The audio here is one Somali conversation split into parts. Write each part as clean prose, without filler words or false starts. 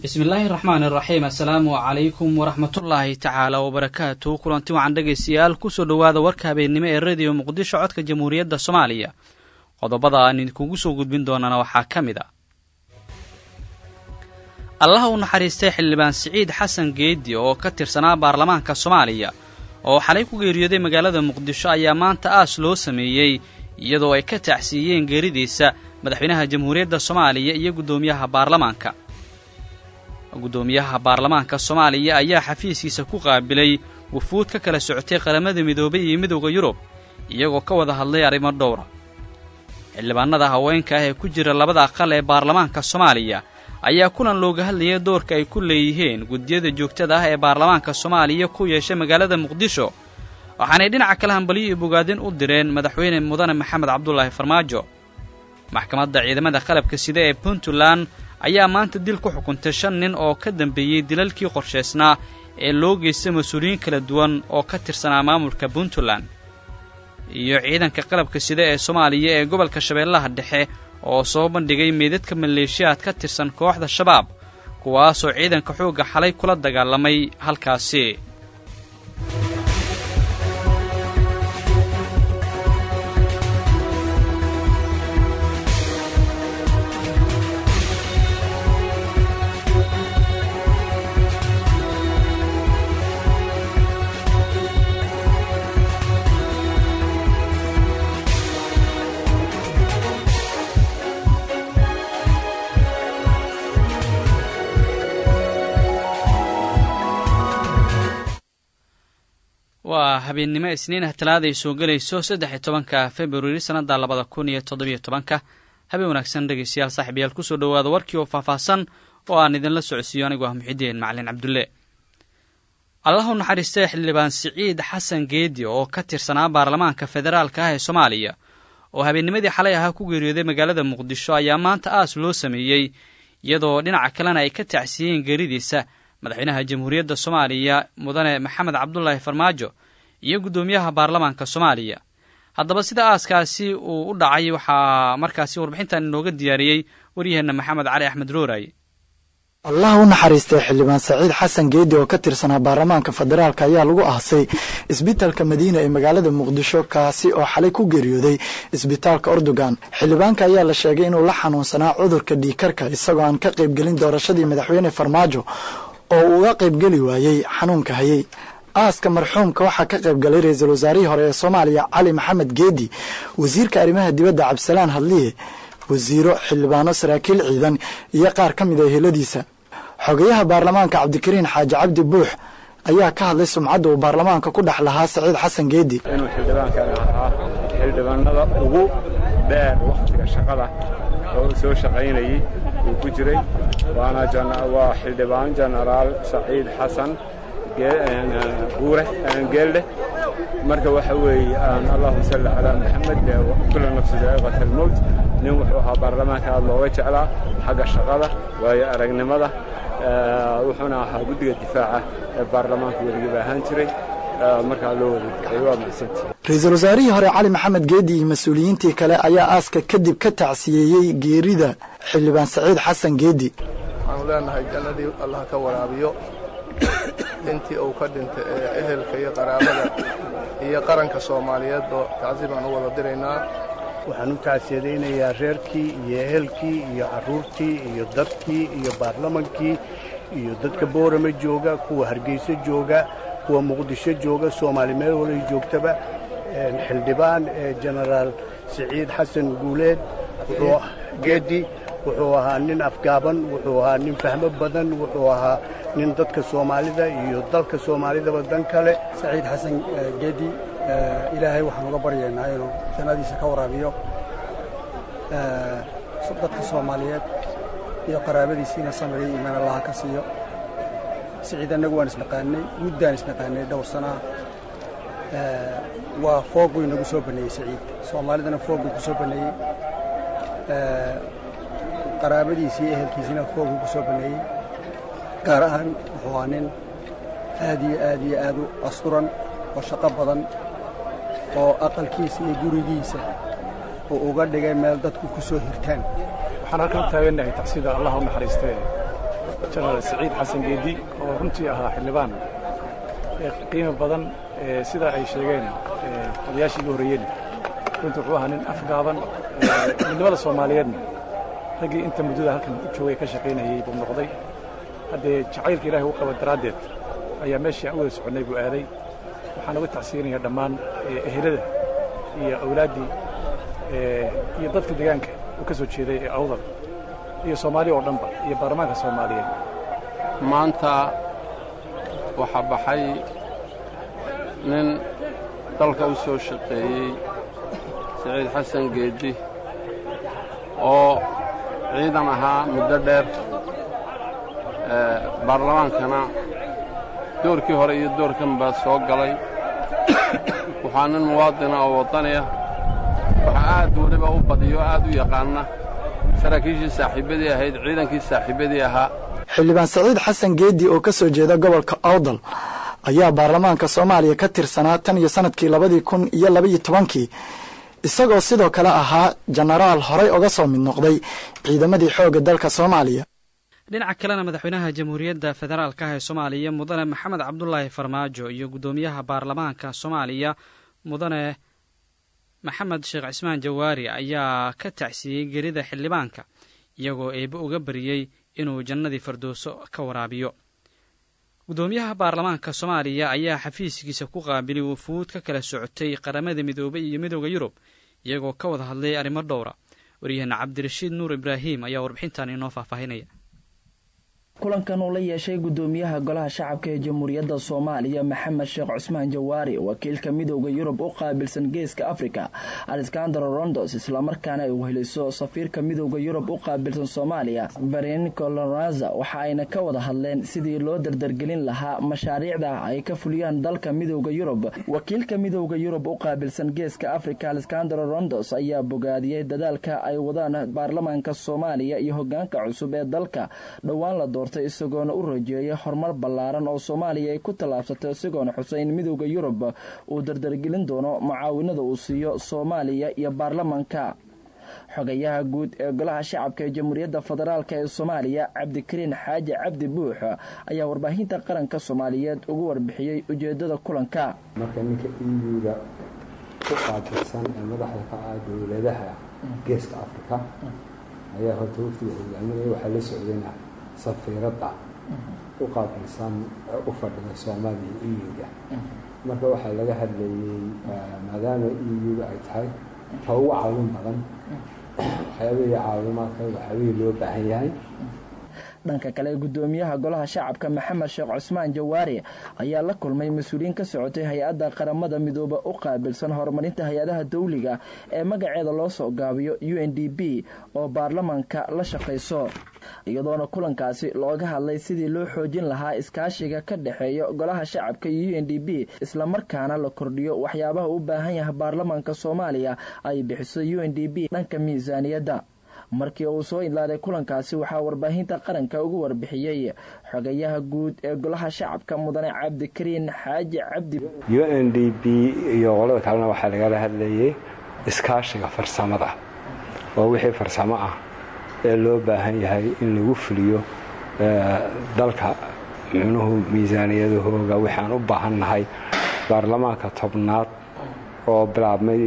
بسم الله الرحمن الرحيم السلام عليكم ورحمة الله تعالى وبركاته كلانتي وعن dhageystayaal ku soo dhawaada warka habeenimo ee radio Muqdisho codka Jamhuuriyadda Soomaaliya qodobada aan idinku soo gudbin doonana waxa kamid ah Allah uu naxariistay xildhibaan Saciid Xasan Geedi oo ka tirsanaa baarlamaanka Soomaaliya oo xalay ku geeriyooday magaalada Muqdisho ayaa maanta aas loo sameeyay iyadoo ay ka tacsiiyeen geeridiisa madaxweynaha Jamhuuriyadda Soomaaliya iyo gudoomiyaha baarlamaanka Soomaaliya ayaa xafiiskiisa ku qaabilay wufuud ka kala socotay qaramada midoobay iyo midowga Yurub iyagoo ka wada hadlay arrimo dhowr ah xildhibaanada haweenka ah ee ku jira labada aqal ee baarlamaanka Soomaaliya ayaa kulan looga hadlayay doorka ay ku leeyihiin gudiyada joogtada ah ee baarlamaanka Soomaaliya ku yeeshay magaalada Muqdisho waxaanay dhinaca kale hambaliyo bogaadin u direen madaxweyne mudane Maxamed Cabdullaahi Farmaajo maxkamadda ciidamada qalabka sida ee Puntland ayaa maanta dil ku xukuntay 5 nin oo ka dambeeyay dilalkii qorsheysnaa ee loo geystay mas'uuliyiin kala duwan oo ka tirsanaa maamulka Puntland iyo ciidanka qalabka sida ee Soomaaliya ee gobolka Shabeellaha Dhexe oo soo bandhigay meedadka maleeshiyaad ka tirsan kooxda Shabaab kuwaas oo ciidanka xoogga xalay kula dagaalamay halkaasi habeenimo isniinaha talaada ay soo galayso 13 February sanada 2017 habeen wanaagsan dhageystayaal saaxiibayaal ku soo dhawaada warkii oo faahfaahsan oo aan idin la socodsiiyo anigu ah Muxideen Macalin Cabdulle Allah uu naxariistay xildhibaan Saciid Xasan Geedi oo ka tirsanaa baarlamaanka federaalka ah ee Soomaaliya oo habeennimadii xalay ahaa ku geeriyooday magaalada Muqdisho ayaa maanta aas loo sameeyay iyadoo dhinaca kalena ay ka tacsiiyeen geeridiisa madaxweynaha Jamhuuriyadda Soomaaliya mudane Maxamed Cabdullaahi Farmaajo iyo gudoomiyaha baarlamaanka Soomaaliya haddaba sida aaskaasi uu u dhacay waxa markaasi warbixintan inooga diyaariyay wariyaheena Maxamed Cali Axmed Rooray Allah uu naxariistay xildhibaan Saciid Xasan Geedi oo ka tirsanaa baarlamaanka federaalka ayaa lagu aasay isbitaalka Madiina ee magaalada Muqdisho kaasi oo xalay ku geeriyooday isbitaalka Erdogan xildhibaanka ayaa la sheegay inuu la xanuunsanaa cudurka dhiigkarka isagoo aan ka qayb gelin doorashadii madaxweyne Farmaajo oo uu uga qayb geli waayay xanuunka hayay aaska marxuumka waxa ka qayb galay ra'iisul wasaarihii hore ee Soomaaliya Cali Maxamed Geedi wasiirka arrimaha dibadda Cabdisalaan Hadliye wasiiro xildhibaano saraakiil ciidan iyo qaar ka mid ah heladiisa xogayaha baarlamaanka Cabdikariin Xaaji Cabdi Buux ayaa ka hadlay sumcadda uu baarlamaanka ku dhax lahaa Saciid Xasan Geedi inuu xildhibaanka ahaa xildhibaanada ugu dheer waqtiga shaqada oo soo shaqaynayay uu ku jiray waana xildhibaan generaal Saciid Xasan geelde marka waxa weeye Allahumma salli ala Muhammad wa kullu nafsin dha'iqat al-maut nin wuxuu ahaa baarlamaanka looga jeclaa xagga shaqada waayo aragnimada wuxuuna ahaa guddiga difaaca ee baarlamaanka weligiiba ahaan jiray marka loo wadaagay waa mahadsantii ra'iisul wasaarihii hore Cali Maxamed Geedi iyo mas'uuliyiintii kale ayaa aaska kadib ka tacsiyeeyay geerida xildhibaan Saciid Xasan Geedi waxaan leenahay jannadii Allah ka waraabiyo intii uu ka dhintay ehelka iyo qaraabada iyo qaranka Soomaaliyeed oo tacsiibaan u wada diraynaa waxaan u tacsiyadeynayaa reerkii iyo ehelkii iyo caruurtii iyo dadkii iyo baarlamaankii iyo dadka Boorama jooga kuwa Hargeysa jooga kuwa Muqdisho jooga Soomaali meel walba joogtaba xildhibaan generaal Saciid Xasan Geedi wuxuu ahaa nin afgaaban wuxuu ahaa nin fahmo badan wuxuu ahaa nin dadka Soomaalida iyo dalka Soomaalida badan kale Saciid Xasan Geedi ilaahay waxaan uga baryaynaa inuu jannadiisa ka waraabiyo dadka Soomaaliyeed iyo qaraabadiisina sameeyay iimaan Allah ka siiyo Saciid anagu waan isnaqaanay muddaan isnaqaanay dhowr sano waa foog weyn nagu soo baneeyay Saciid Soomaalidana foog ku soo baneeyay qaraabadiisii ehelkiisina foog ku soo baneeyay gaar ahaan wuxuu nin aad u asturan oo shaqo badan oo aqalkiisa iyo gurigiisa oo uga dhigay meel dadku ku soo hirtaan waxaan halkan taaganahay tacsida Allah u naxariistay jenaraal saciid xasan geedi oo runtii ahaa xildhibaan qiimo badan sida ay sheegeen odayaashii ugu horreeyeen runtii wuxuu ahaa nin afgaaban midnimada soomaaliyeedna raggii inta muddada halkan u joogay ka shaqaynayay buu noqday haddee jacaylka ilaahay u qaba daraaddeed ayaa meeshii aan u wada soconnay buu aaday waxaan uga tacsiinayaa dhammaan ehelada iyo awlaaddii iyo dadka deegaanka uu ka soo jeeday ee awdal iyo soomaaliya oo dhanba iyo baarlamaanka soomaaliyeed maanta waxaa baxay nin dalka u soo shaqeeyey saciid xasan geedi oo ciidan ahaa muddo dheer baarlamaankana doorkii hore iyo doorkan baa soo galay waxaa nin muwaadina oo waddaniya waxaa aad weliba u badiyo aad u yaqaana saraakiishii saaxiibadii ahayd ciidankii saaxiibadii ahaa xildhibaan saciid xasan geedi oo ka soo jeeda gobolka awdal ayaa baarlamaanka soomaaliya ka tirsanaa tan iyo sanadkii 2012 isagoo sidoo kale ahaa jenaraal horey uga soo mid noqday ciidamadii xoogga dalka soomaaliya dhinaca kalena madaxweynaha jamhuuriyadda federaalka ah ee soomaaliya mudane maxamed cabdulaahi farmaajo iyo guddoomiyaha baarlamaanka soomaaliya mudane maxamed sheekh cismaan jawaari ayaa ka tacsiyey gerida xildhibaanka iyagoo eebbe uga bariyey inuu jannadii firdowso ka waraabiyo guddoomiyaha baarlamaanka soomaaliya ayaa xafiiskiisa ku qaabilay wufuud ka kala socotay qaramada midoobay iyo midooda yurub iyagoo ka wada hadlay arrimo dhowra waryaheena cabdirashiid nuur ibraahim ayaa warbixintan inoo faahfaahinaya kulankan uu la yeeshay guddoomiyaha golaha shacabka ee jamhuuriyadda soomaaliya maxamed sheekh cusmaan jawaari wakiilka midooda yurub u qaabilsan geeska afrika alexander rondos islamarkaana ay weheliso safiirka midooda yurub u qaabilsan soomaaliya veronica lorenza waxa ayna ka wada hadleen sidii loo dardargelin lahaa mashaariicda ay ka fuliyaan dalka midooda yurub wakiilka midooda yurub u qaabilsan geeska afrika alexander rondos ayaa bogaadiyey dadaalka ay wadaan baarlamaanka soomaaliya iyo hogaanka cusub ee dalka dhowaan la isagoona u rajeeyay horumar ballaaran oo soomaaliya ay ku tallaabsatay isagoona xuseyn midooda yurub uu dardargelin doono mucaawinada uu siiyo soomaaliya iyo baarlamaanka xogayaha guud ee golaha shacabka ee jamhuuriyadda federaalk ee soomaaliya cabdikariin xaaji cabdi buux ayaa warbaahinta qaranka soomaaliyeed ugu warbixiyey ujeedada kulanka marka ninka iyuda ku qaabilsan ee madaxda ka ah dowladaha geeska afrika ayaa horta waftiga hogaaminaya waxaa la socdayna safiiradda u qaabilsan u fadhida soomaaliya iyuga marka waxaa laga hadlayey maadaama iyuga ay tahay ta ugu caawin badan waxyaabihii caawimaadka waxyaabihii loo baahan yahay dhanka kale guddoomiyaha golaha shacabka maxamed sheekh cusmaan jawaari ayaa la kulmay mas-uuliyiin ka socotay hay-adda qaramada midooba u qaabilsan horumarinta hay-adaha dawliga ee magaceeda loo soo gaabiyo UNDP oo baarlamaanka la shaqayso iyadoona kulankaasi looga hadlay sidii loo xoojin lahaa iskaashiga ka dhexeeya golaha shacabka iyo UNDP islamarkaana la kordhiyo waxyaabaha u baahan yahay baarlamaanka soomaaliya ay bixiso UNDP dhanka miisaaniyadda markii uu soo idlaaday kulankaasi waxaa warbaahinta qaranka ugu warbixiyey xogayaha guud ee golaha shacabka mudane cabdikariin xaaji cabdi UNDP iyo qolada kalena waxaa lagala hadlayay iskaashiga farsamada oo wixii farsamo ah ee loo baahan yahay in lagu fuliyo dalka micnuhu miisaaniyadahooga waxaan u baahannahay baarlamaanka tobnaad oo bilaabmay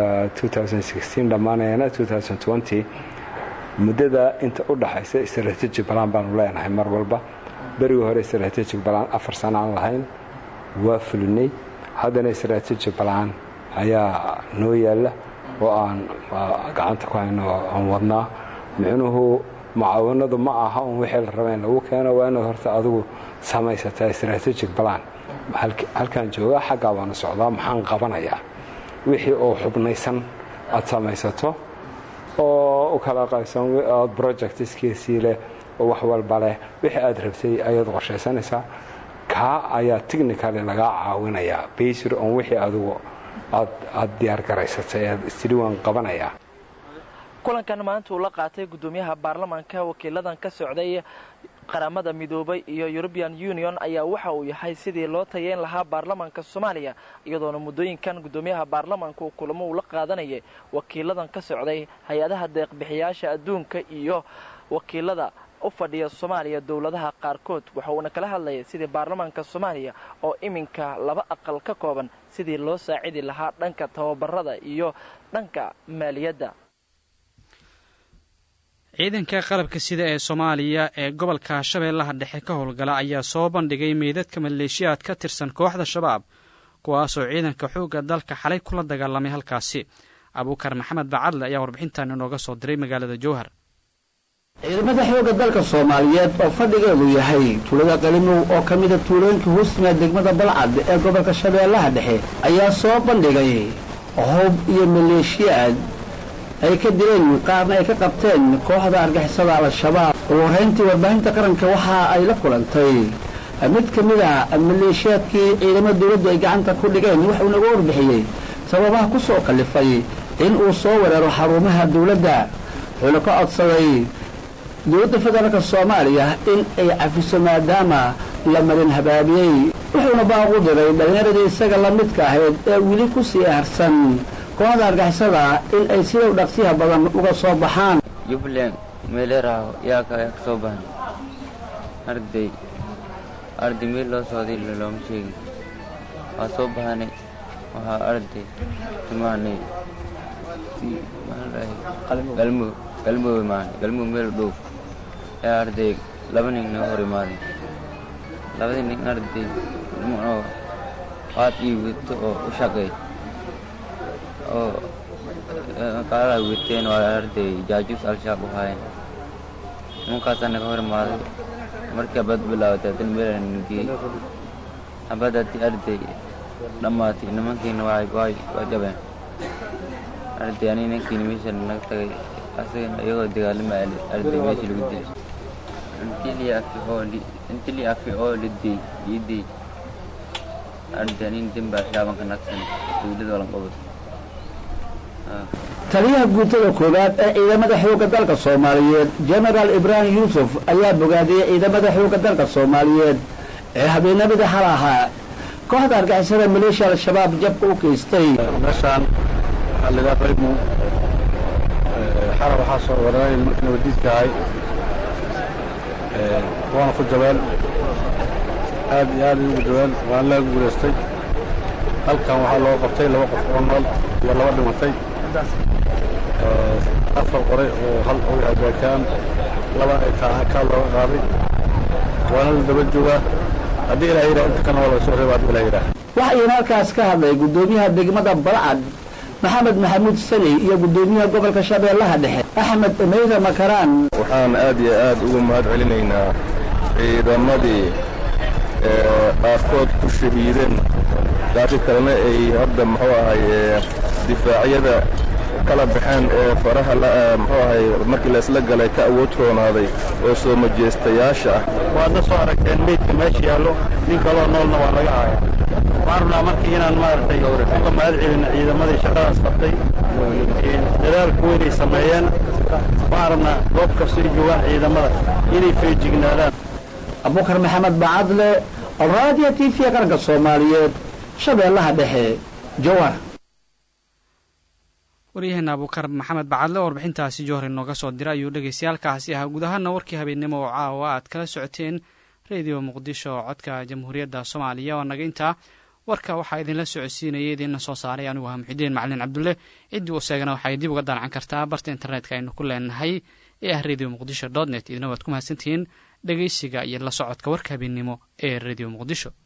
2016 dhammaanayana 2020 muddada inta u dhaxaysa strategic plan baanu leenahay mar walba berigii hore strategic plan 4 sano aan lahayn waa fulinay haddana strategic plan ayaa noo yaalla oo aan gacanta ku hayno aan wadnaa micnuhu mucaawanadu ma aha un wixii la rabay in lagu keeno waa inaad horta adigu samaysataa strategic plan halkaan joogaa xaggaa baanu socdaa maxaan qabanayaa wixii oo xubnaysan aad samaysato oo u kala qaybsan projectskiisii leh oo wax walba leh wixii aad rabtay ayaad qorshaysanaysaa kaa ayaa technically lagaa caawinayaa based on wixii adigu aad diyaar garaysatay aad isdiiwaan qabanayaa kulankan maanta uu la qaatay guddoomiyaha baarlamaanka wakiiladan ka socday qaramada midoobay iyo European Union ayaa waxa uu yahay sidii loo tayeyn lahaa baarlamaanka Soomaaliya iyadoona muddooyinkan guddoomiyaha baarlamaanka kulamo uu la qaadanayay wakiiladan ka socday hay-adaha deeq bixiyaasha adduunka iyo wakiilada u fadhiya soomaaliya dowladaha qaarkood waxa uuna kala hadlayay sidii baarlamaanka soomaaliya oo iminka 2 aqal ka kooban sidii loo saacidi lahaa dhanka tababarada iyo dhanka maaliyadda. ciidanka qalabka sida ee Soomaaliya ee gobolka Shabeellaha Dhexe ka howlgala ayaa soo bandhigay meedadka maleeshiyaad ka tirsan kooxda Shabaab kuwaas oo ciidanka xoogga dalka xalay kula dagaalamay halkaasi. Abuukar Maxamed Bacadle ayaa warbixintan inooga soo diray magaalada Jowhar. ciidamada xoogga dalka Soomaaliyeed oo fadhigeedu yahay tuulada Qalimow oo kamid ah tuulooyinka hoostiisa degmada Balcad ee gobolka Shabeellaha Dhexe ayaa soo bandhigay hub iyo maleeshiyaad ay ka dileen qaarna ay ka qabteen kooxda argagixisada Al-Shabaab. Warhayntii warbaahinta qaranka waxa ay la kulantay mid kamid ah maleeshiyaadkii ciidamada dawladda ay gacanta ku dhigeen wuxuu naga warbixiyay sababaha ku soo kalifay in uu soo weeraro xarumaha dawladda. wuxuuna ka codsaday dawladda federaalka Soomaaliya in ay cafiso maadaama la marin habaabiyay. wuxuuna baaqu diray dhalinyarada isaga la midka ahayd ee weli ku sii harsan kooxda argagixisada in ay sida dhaqsiyaha badan uga soo baxaan. Jubbaland meeleraha yaa ka soo baxan arday meel loo socday looma sheegin waa soo baxanay waxaa arday timaanay galmo meel dhow ee arday 2 nin hor imaaday 2 nin arday qaad ii wito oo u shaqeey oo kala witeen waa arday jaajus Al-Shabaab hayn ninkaasna hor imaaday markii bad bilaawday tan meelanigii abadati arday dhamaatay nimankiina way jabeen arday ani ninkii meeshan naga tagay asagana iyagoo dagaalamay arday meeshii lagu dilay intii afi oo lidii arday nin dimba shaaban ka naqsan tuulada wala qabad. taliyaha guutada koobaad ee ciidamada xoogga dalka Soomaaliyeed General Ibrahim Yusuf ayaa bogaadiyay ciidamada xoogga dalka Soomaaliyeed ee habeenimada xalaha kooxda argagixisada maleeshiya Al-Shabaab jabka u geystay. meeshaan xalliga qaymo xara waxa soo waray markii wadiidka ay waana ku jabaan aad ugu jabaan waan la guuleystay. halkan waxaa loo qabtay 2 qof oo nool iyo 2 dhimatay. afar qoray oo hal oo hagaakaan 2 ay ka loo qaaday waana la daba joogaa haddii ilaahay inta kana wala soo reebaa ilaahay waxay halkaas ka hadlay gudoomiyaha degmada Balcad Maxamed Maxamuud Sani iyo gudoomiyaha gobolka Shabeellaha Dhexe Axmed Meyra Makaraan. waxaan aad iyo aad ugu mahad celinaynaa ciidamadii qaarkood ku shahiideen qaarkood kalena ay hadda muxuu ahay difaacyada kala baxeen ee faraha muxuu ahay markii la isla galay ka awood roonaaday oo soo majeestayaasha ah. waad soo aragteen meydka meesha yaallo nin kaloo noolna waa laga hayaa. waxaan rabnaa markii inaan maaragtay uga mahad celin ciidamadii shaqadaas qabtay dadaalka weyn ay sameeyeen. waxaan rabnaa goob kastoo joogaan ciidamada inay feejignaadaan. Abuukar Maxamed Bacadle Radio TV qaranka Soomaaliyeed Shabeellaha Dhexe Jowhar. waryaheena Abuukar Maxamed Bacadle warbixintaasi Jowhar inooga soo diray ayuu dhageystayaalkaasi ahaa guud ahaan warkii habeenimo oo caawa aad kala socoteen Radio Muqdisho codka Jamhuuriyadda Soomaaliya oo naga inta warka waxa idinla socodsiinayay idin soo saaray anigu ah Muxudiin Macallin Cabdulle cidii wasagana waxay dib uga daalan kartaa barta internetka aynu ku leenahay ee radiomuqdisho.net idina waad ku mahadsantihiin dhageysiga iyo la socodka warka habeenimo ee Radio Muqdisho.